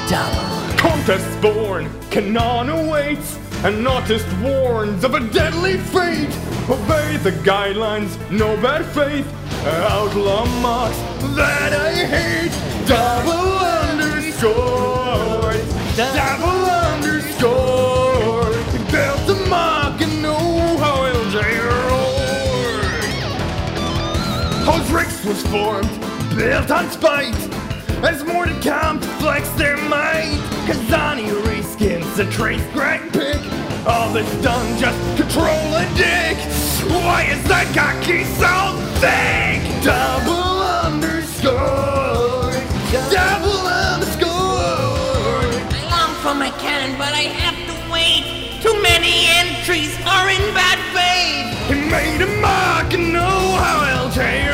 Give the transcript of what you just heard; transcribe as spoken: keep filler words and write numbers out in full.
double. Contest born, canon awaits. An artist warns of a deadly fate. Obey the guidelines, no bad faith. Outlaw marks that I hate. Double underscore. Double underscore. Built the mark and know how L J roared. Osrix was formed, built on spite. As more to come to flex their might. Kazani reskins a trace Greg pick. All this done just control a dick. Why is that cocky so thick? Double underscore. Double underscore. I long for my cannon, but I have to wait. Too many entries are in bad faith. He made a mark and know how L J